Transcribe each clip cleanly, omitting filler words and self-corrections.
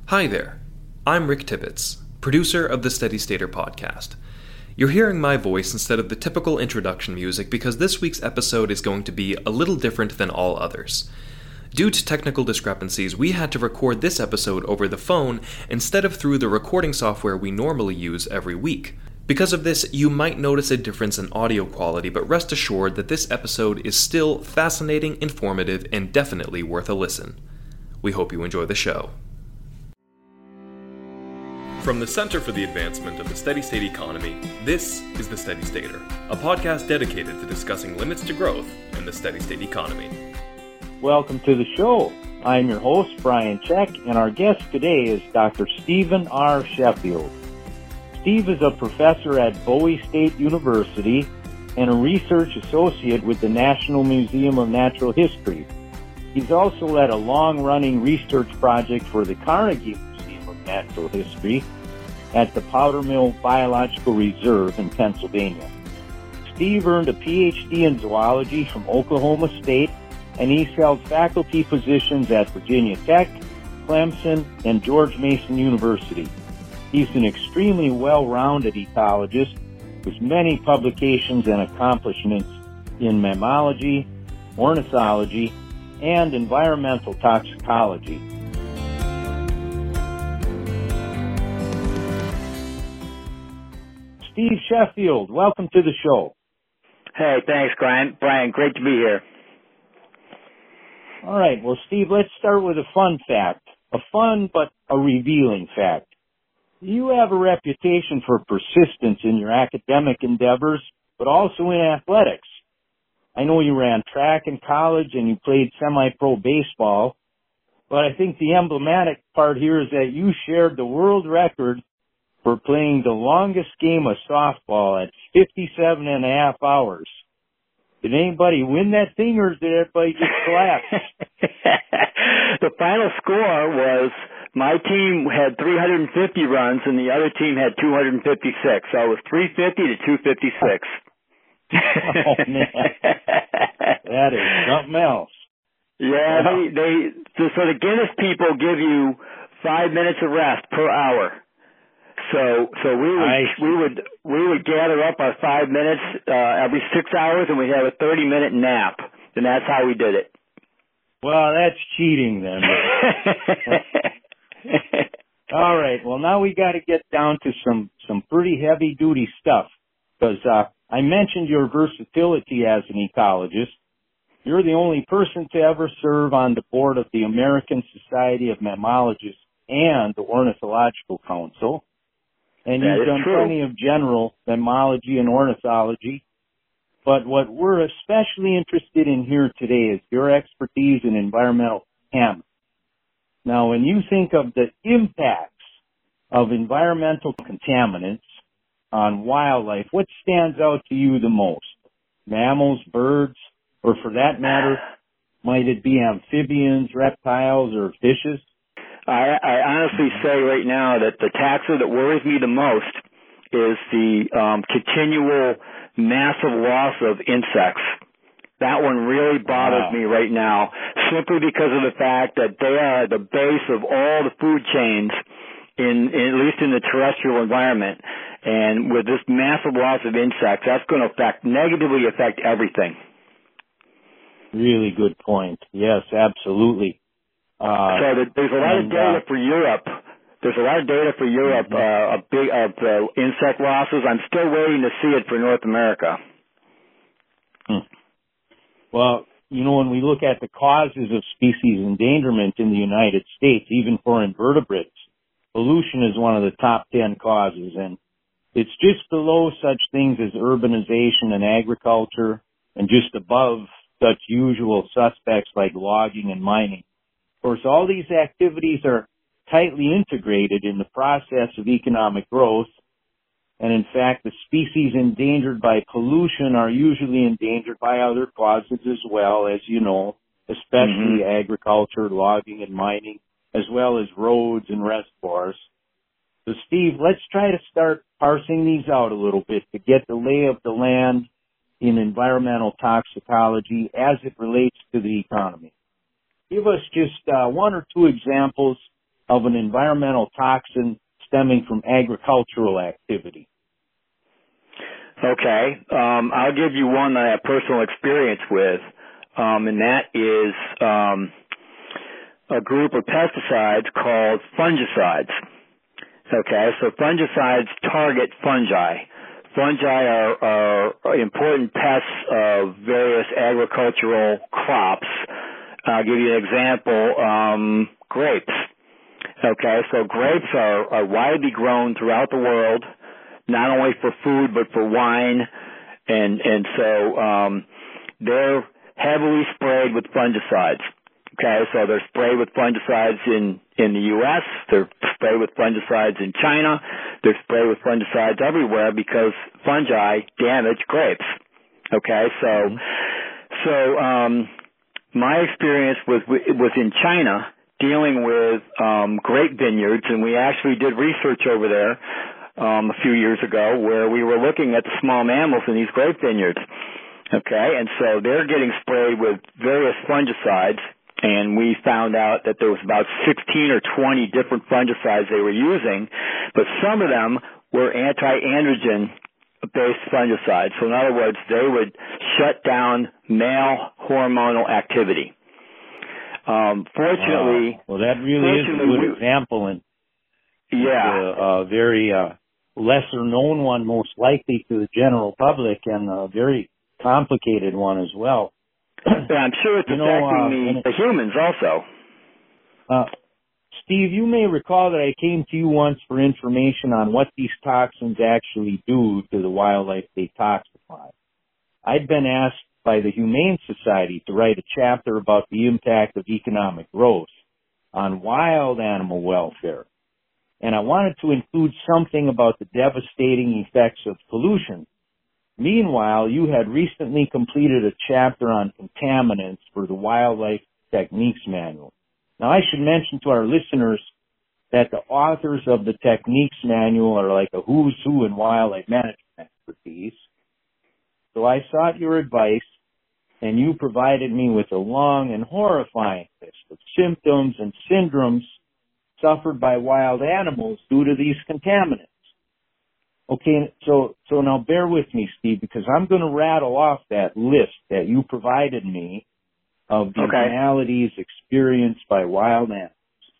Hi there. I'm Rick Tibbetts, producer of the Steady Stater podcast. You're hearing my voice instead of the typical introduction music because this week's episode is going to be a little different than all others. Due to technical discrepancies, we had to record this episode over the phone instead of through the recording software we normally use every week. Because of this, you might notice a difference in audio quality, but rest assured that this episode is still fascinating, informative, and definitely worth a listen. We hope you enjoy the show. From the Center for the Advancement of the Steady State Economy, this is The Steady Stater, a podcast dedicated to discussing limits to growth in the steady state economy. Welcome to the show. I'm your host, Brian Check, and our guest today is Dr. Stephen R. Sheffield. Steve is a professor at Bowie State University and a research associate with the National Museum of Natural History. He's also led a long-running research project for the Carnegie Museum of Natural History at the Powder Mill Biological Reserve in Pennsylvania. Steve earned a PhD in zoology from Oklahoma State, and he's held faculty positions at Virginia Tech, Clemson, and George Mason University. He's an extremely well-rounded ecologist with many publications and accomplishments in mammalogy, ornithology, and environmental toxicology. Steve Sheffield, welcome to the show. Hey, thanks, Brian. Great to be here. All right, well, Steve, let's start with a fun fact. A fun but a revealing fact. You have a reputation for persistence in your academic endeavors, but also in athletics. I know you ran track in college and you played semi-pro baseball, but I think the emblematic part here is that you shared the world record for playing the longest game of softball at 57 and a half hours. Did anybody win that thing, or did everybody just collapse? The final score was my team had 350 runs and the other team had 256. So it was 350 to 256. Oh, man. That is something else. Yeah, so the Guinness people give you 5 minutes of rest per hour. So we would gather up our 5 minutes every 6 hours, and we'd have a 30-minute nap, and that's how we did it. Well, that's cheating then. All right. Well, now we got to get down to some pretty heavy-duty stuff, because I mentioned your versatility as an ecologist. You're the only person to ever serve on the board of the American Society of Mammalogists and the Ornithological Council. And you've done plenty of general mammalogy and ornithology. But what we're especially interested in here today is your expertise in environmental contaminants. Now, when you think of the impacts of environmental contaminants on wildlife, what stands out to you the most? Mammals, birds, or for that matter, might it be amphibians, reptiles, or fishes? I honestly say right now that the taxa that worries me the most is the continual massive loss of insects. That one really bothers me right now, simply because of the fact that they are the base of all the food chains, at least in the terrestrial environment. And with this massive loss of insects, that's going to negatively affect everything. Really good point. Yes, absolutely. There's a lot of data for Europe. There's a lot of data for Europe of insect losses. I'm still waiting to see it for North America. Well, you know, when we look at the causes of species endangerment in the United States, even for invertebrates, pollution is one of the top 10 causes, and it's just below such things as urbanization and agriculture, and just above such usual suspects like logging and mining. Of course, all these activities are tightly integrated in the process of economic growth, and in fact, the species endangered by pollution are usually endangered by other causes as well, as you know, especially agriculture, logging, and mining, as well as roads and reservoirs. So, Steve, let's try to start parsing these out a little bit to get the lay of the land in environmental toxicology as it relates to the economy. Give us just one or two examples of an environmental toxin stemming from agricultural activity? Okay. I'll give you one that I have personal experience with, and that is a group of pesticides called fungicides. Okay, so fungicides target fungi. Fungi are important pests of various agricultural crops. I'll give you an example, grapes. Okay, so grapes are widely grown throughout the world, not only for food but for wine, and so they're heavily sprayed with fungicides. Okay, so they're sprayed with fungicides in the U.S., they're sprayed with fungicides in China, they're sprayed with fungicides everywhere because fungi damage grapes. Okay, so my experience was in China dealing with grape vineyards, and we actually did research over there a few years ago where we were looking at the small mammals in these grape vineyards. Okay, and so they're getting sprayed with various fungicides, and we found out that there was about 16 or 20 different fungicides they were using, but some of them were anti-androgen-based fungicides. So in other words, they would shut down male hormonal activity. Fortunately... Well, that really is a good example, and a very lesser-known one, most likely to the general public, and a very complicated one as well. Yeah, I'm sure it's affecting the humans also. Steve, you may recall that I came to you once for information on what these toxins actually do to the wildlife they toxify. I'd been asked by the Humane Society to write a chapter about the impact of economic growth on wild animal welfare, and I wanted to include something about the devastating effects of pollution. Meanwhile, you had recently completed a chapter on contaminants for the Wildlife Techniques Manual. Now, I should mention to our listeners that the authors of the Techniques Manual are like a who's who in wildlife management expertise. So I sought your advice, and you provided me with a long and horrifying list of symptoms and syndromes suffered by wild animals due to these contaminants. Okay, so now bear with me, Steve, because I'm going to rattle off that list that you provided me of the maladies experienced by wild animals.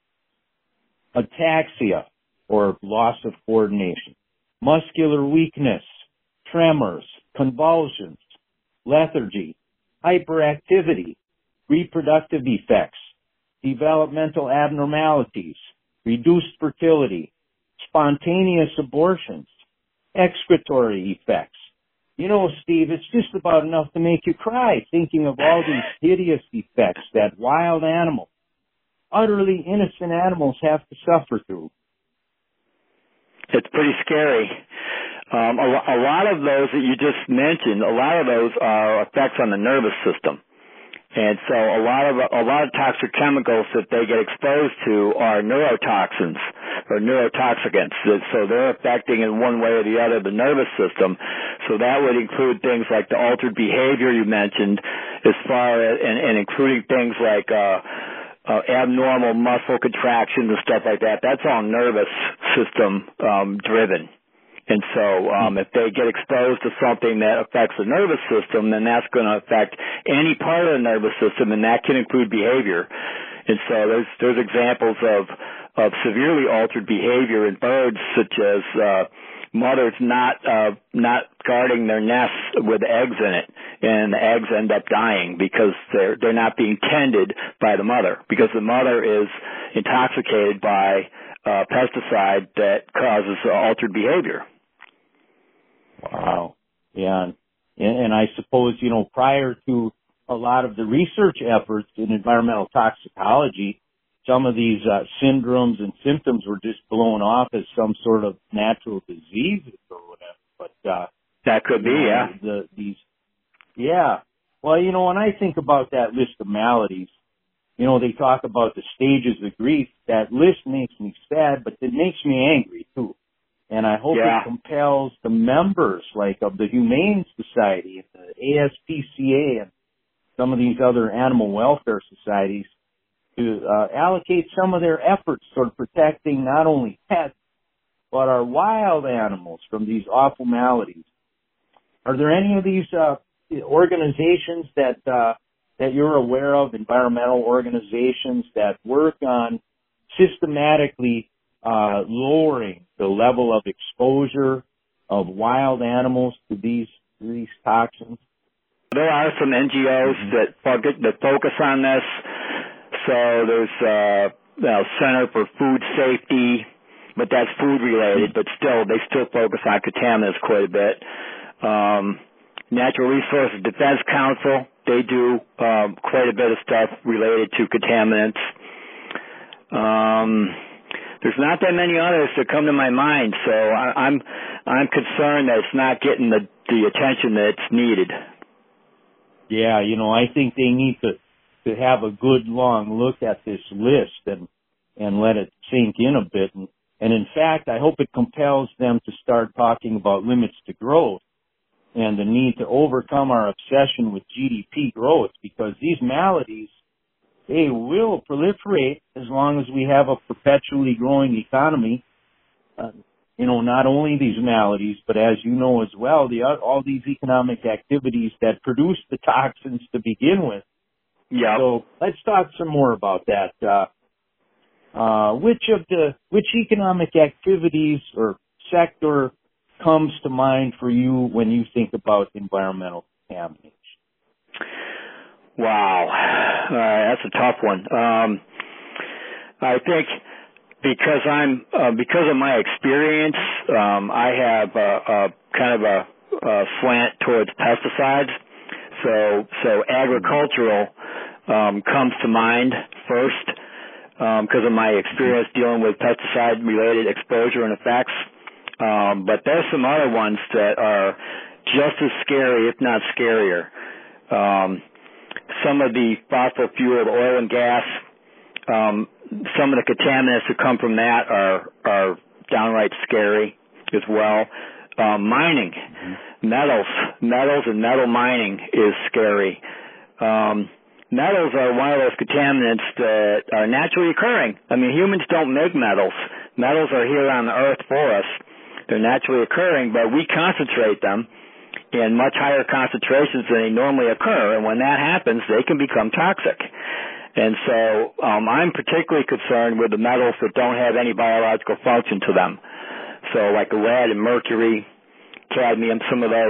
Ataxia, or loss of coordination. Muscular weakness, tremors, convulsions, lethargy, hyperactivity, reproductive effects, developmental abnormalities, reduced fertility, spontaneous abortions, excretory effects. You know, Steve, it's just about enough to make you cry thinking of all these hideous effects that wild animals, utterly innocent animals, have to suffer through. It's pretty scary. A lot of those that you just mentioned, a lot of those are effects on the nervous system. And so a lot of toxic chemicals that they get exposed to are neurotoxins or neurotoxicants. So they're affecting in one way or the other the nervous system. So that would include things like the altered behavior you mentioned, as far as and including things like abnormal muscle contractions and stuff like that. That's all nervous system driven. And so if they get exposed to something that affects the nervous system, then that's going to affect any part of the nervous system, and that can include behavior. And so there's examples of severely altered behavior in birds, such as mothers not guarding their nests with eggs in it, and the eggs end up dying because they're not being tended by the mother, because the mother is intoxicated by pesticide that causes altered behavior. Wow. Yeah. And I suppose, prior to a lot of the research efforts in environmental toxicology, some of these syndromes and symptoms were just blown off as some sort of natural diseases or whatever. But that could be, yeah. Well, when I think about that list of maladies, they talk about the stages of grief. That list makes me sad, but it makes me angry too. And I hope it compels the members, of the Humane Society, the ASPCA, and some of these other animal welfare societies to allocate some of their efforts toward protecting not only pets, but our wild animals from these awful maladies. Are there any of these organizations that you're aware of, environmental organizations that work on systematically lowering the level of exposure of wild animals to these toxins? There are some NGOs that focus on this. So there's Center for Food Safety, but that's food related. But still, they still focus on contaminants quite a bit. Natural Resources Defense Council, they do quite a bit of stuff related to contaminants. There's not that many others that come to my mind, so I'm concerned that it's not getting the attention that it's needed. Yeah, I think they need to have a good long look at this list and let it sink in a bit. And in fact, I hope it compels them to start talking about limits to growth and the need to overcome our obsession with GDP growth, because these maladies, they will proliferate as long as we have a perpetually growing economy. Not only these maladies, but as you know as well, all these economic activities that produce the toxins to begin with. Yeah. So let's talk some more about that. Which economic activities or sector comes to mind for you when you think about environmental contamination? Wow, that's a tough one. I think because of my experience, I have kind of a slant towards pesticides. So agricultural comes to mind first because of my experience dealing with pesticide-related exposure and effects. But there's some other ones that are just as scary, if not scarier. Some of the fossil-fueled oil and gas, some of the contaminants that come from that are downright scary as well. Mining, metals and metal mining is scary. Metals are one of those contaminants that are naturally occurring. I mean, humans don't make metals. Metals are here on the earth for us. They're naturally occurring, but we concentrate them in much higher concentrations than they normally occur, and when that happens, they can become toxic. And so I'm particularly concerned with the metals that don't have any biological function to them. So like lead and mercury, cadmium, some of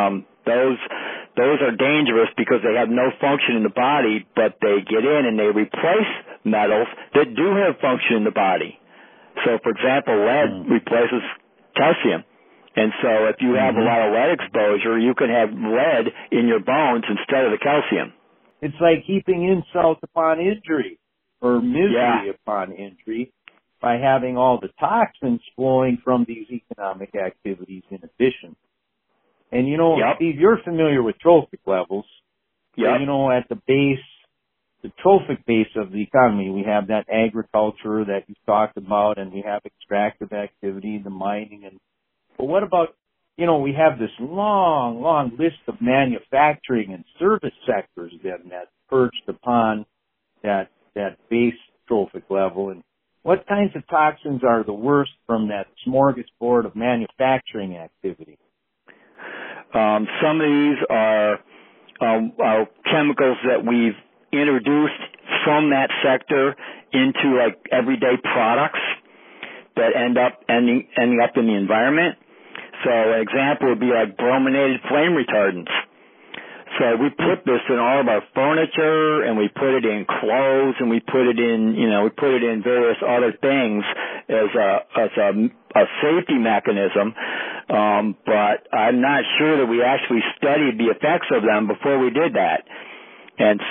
those are dangerous because they have no function in the body, but they get in and they replace metals that do have function in the body. So, for example, lead replaces calcium. And so if you have a lot of lead exposure, you can have lead in your bones instead of the calcium. It's like heaping insult upon injury or misery upon injury by having all the toxins flowing from these economic activities in addition. And, Steve, you're familiar with trophic levels. Yep. So, at the base, the trophic base of the economy, we have that agriculture that you talked about, and we have extractive activity, the mining. But what about, we have this long list of manufacturing and service sectors then that's perched upon that base trophic level. And what kinds of toxins are the worst from that smorgasbord of manufacturing activity? Some of these are chemicals that we've introduced from that sector into like everyday products that ending up in the environment. So an example would be like brominated flame retardants. So we put this in all of our furniture, and we put it in clothes, and we put it in various other things as a safety mechanism. But I'm not sure that we actually studied the effects of them before we did that. And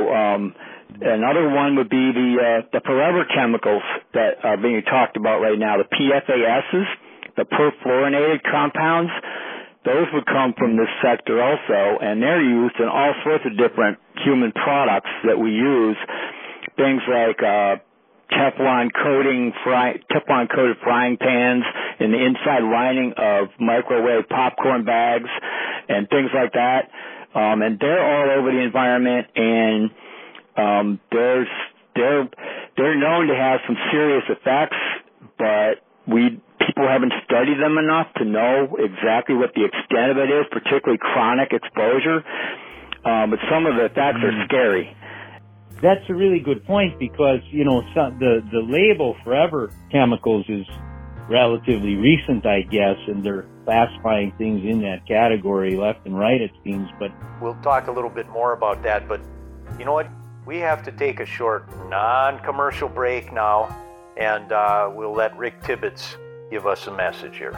so another one would be the forever chemicals that are being talked about right now, the PFASs, the perfluorinated compounds. Those would come from this sector also, and they're used in all sorts of different human products that we use. Things like Teflon-coated frying pans in the inside lining of microwave popcorn bags and things like that. And they're all over the environment, and there's they're known to have some serious effects, but people haven't studied them enough to know exactly what the extent of it is, particularly chronic exposure. But some of the effects are scary. That's a really good point because, the label Forever Chemicals is relatively recent, I guess, and they're classifying things in that category left and right, it seems. But we'll talk a little bit more about that. But you know what? We have to take a short non-commercial break now, and we'll let Rick Tibbetts give us a message here.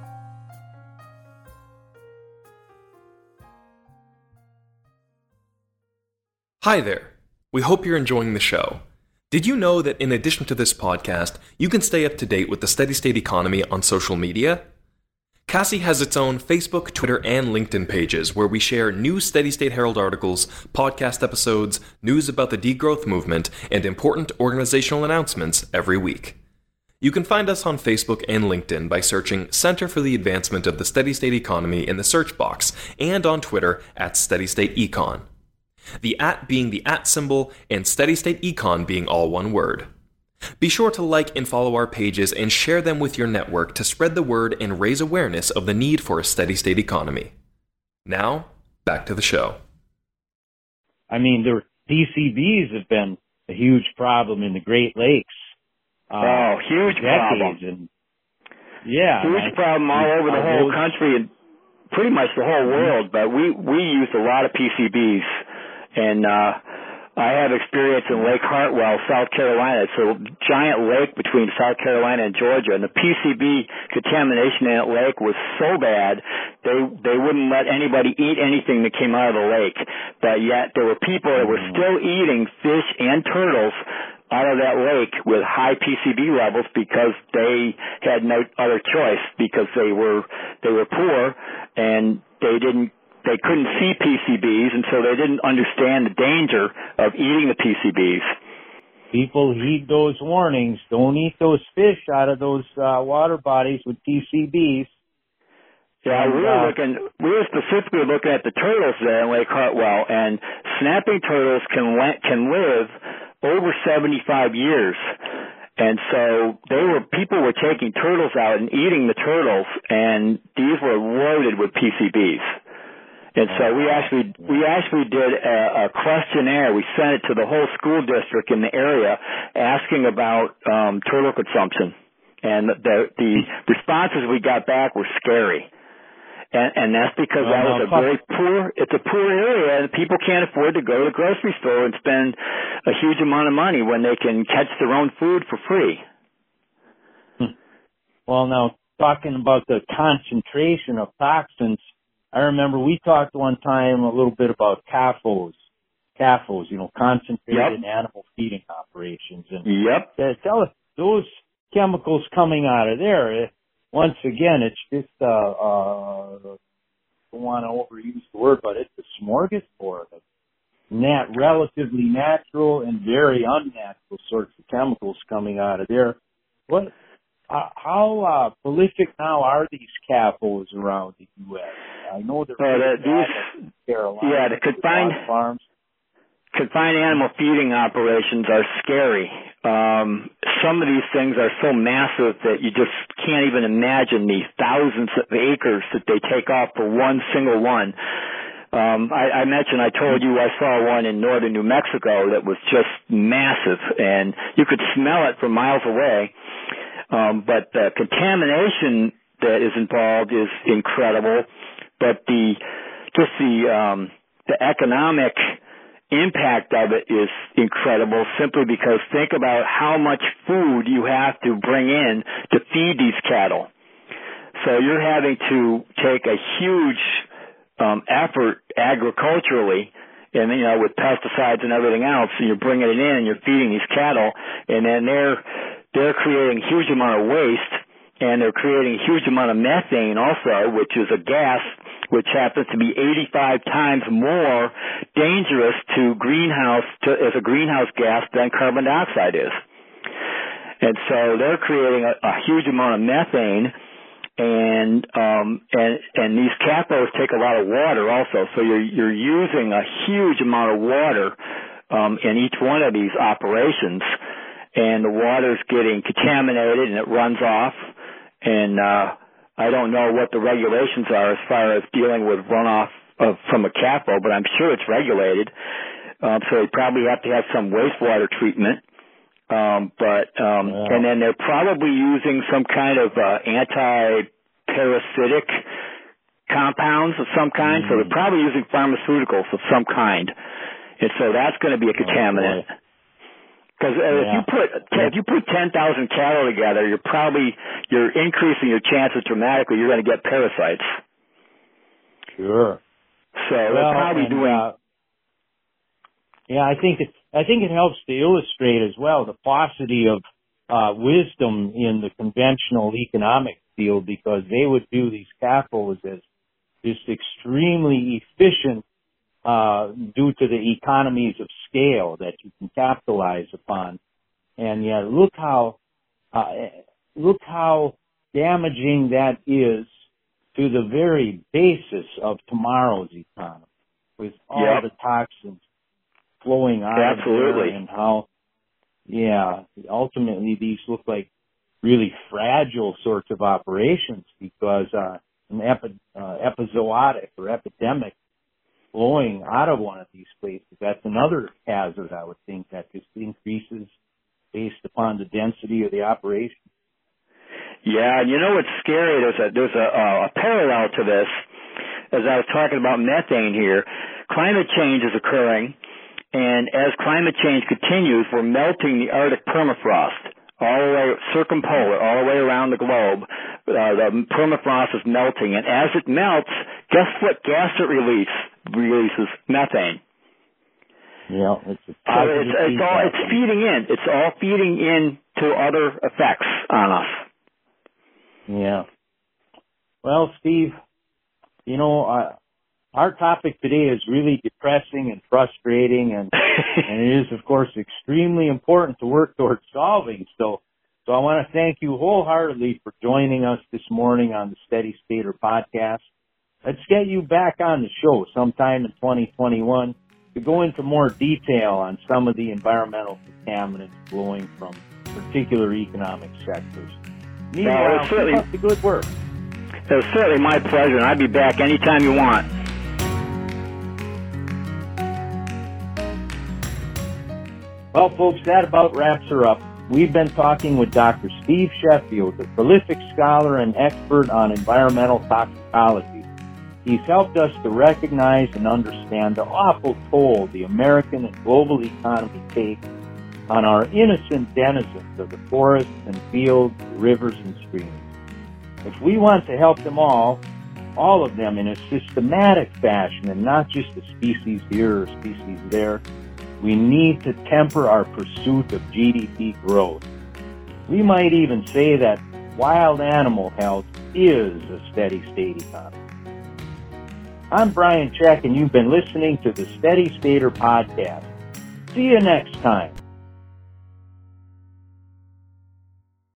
Hi there. We hope you're enjoying the show. Did you know that in addition to this podcast, you can stay up to date with the Steady State economy on social media? Cassie has its own Facebook, Twitter, and LinkedIn pages where we share new Steady State Herald articles, podcast episodes, news about the degrowth movement, and important organizational announcements every week. You can find us on Facebook and LinkedIn by searching Center for the Advancement of the Steady State Economy in the search box, and on Twitter at Steady State Econ. The @ being the @ symbol, and Steady State Econ being all one word. Be sure to like and follow our pages and share them with your network to spread the word and raise awareness of the need for a steady state economy. Now, back to the show. I mean, the PCBs have been a huge problem in the Great Lakes. Huge problem. And, yeah. Huge problem all over the whole country and pretty much the whole world, but we use a lot of PCBs. And I have experience in Lake Hartwell, South Carolina. It's a giant lake between South Carolina and Georgia, and the PCB contamination in that lake was so bad they wouldn't let anybody eat anything that came out of the lake. But yet there were people that were still eating fish and turtles out of that lake with high PCB levels because they had no other choice because they were poor and they couldn't see PCBs, and so they didn't understand the danger of eating the PCBs. People heed those warnings. Don't eat those fish out of those water bodies with PCBs. Yeah, we were specifically looking at the turtles there in Lake Hartwell, and snapping turtles can live over 75 years. And so people were taking turtles out and eating the turtles, and these were loaded with PCBs. And so we actually did a questionnaire. We sent it to the whole school district in the area asking about turtle consumption. And the responses we got back were scary. And that's because that was it's a poor area, and people can't afford to go to the grocery store and spend a huge amount of money when they can catch their own food for free. Well, now, talking about the concentration of toxins, I remember we talked one time a little bit about CAFOs, concentrated animal feeding operations. And tell us, those chemicals coming out of there, once again, it's just, I don't want to overuse the word, but it's a smorgasbord of relatively natural and very unnatural sorts of chemicals coming out of there. How prolific now are these CAFOs around the U.S.? I know they're in Carolina. The confined animal feeding operations are scary. Some of these things are so massive that you just can't even imagine the thousands of acres that they take off for one single one. I told you I saw one in northern New Mexico that was just massive, and you could smell it from miles away. But the contamination that is involved is incredible. But the economic impact of it is incredible simply because think about how much food you have to bring in to feed these cattle. So you're having to take a huge effort agriculturally, and with pesticides and everything else, and you're bringing it in and you're feeding these cattle, and then they're creating a huge amount of waste, and they're creating a huge amount of methane also, which is a gas which happens to be 85 times more dangerous as a greenhouse gas than carbon dioxide is. And so they're creating a huge amount of methane, and these CAFOs take a lot of water also. So you're using a huge amount of water in each one of these operations, and the water's getting contaminated and it runs off. And I don't know what the regulations are as far as dealing with runoff from a capo, but I'm sure it's regulated. So they probably have to have some wastewater treatment. And then they're probably using some kind of anti-parasitic compounds of some kind. So they're probably using pharmaceuticals of some kind. And so that's going to be a contaminant. Because if you put 10,000 cattle together, you're increasing your chances dramatically. You're going to get parasites. Sure. So they're probably doing. I think it helps to illustrate as well the paucity of wisdom in the conventional economic field, because they would do these capos as just extremely efficient due to the economies of scale that you can capitalize upon. And yet, look how damaging that is to the very basis of tomorrow's economy, with all the toxins flowing out of there, and how, ultimately these look like really fragile sorts of operations, because an epizootic or epidemic flowing out of one of these places, that's another hazard, I would think, that just increases based upon the density of the operation. Yeah, and you know what's scary? There's a parallel to this. As I was talking about methane here, climate change is occurring, and as climate change continues, we're melting the Arctic permafrost all the way circumpolar, all the way around the globe. The permafrost is melting, and as it melts, guess what gas it releases? Methane. Yeah, it's feeding in. It's all feeding in to other effects on us. Yeah. Well, Steve, our topic today is really depressing and frustrating, and it is, of course, extremely important to work towards solving. So I want to thank you wholeheartedly for joining us this morning on the Steady Stater podcast. Let's get you back on the show sometime in 2021 to go into more detail on some of the environmental contaminants flowing from particular economic sectors. Meanwhile, keep up the good work. It was certainly my pleasure, and I'd be back anytime you want. Well, folks, that about wraps her up. We've been talking with Dr. Steve Sheffield, a prolific scholar and expert on environmental toxicology. He's helped us to recognize and understand the awful toll the American and global economy takes on our innocent denizens of the forests and fields, rivers and streams. If we want to help them all of them in a systematic fashion and not just a species here or species there, we need to temper our pursuit of GDP growth. We might even say that wild animal health is a steady state economy. I'm Brian Check, and you've been listening to the Steady Stater podcast. See you next time.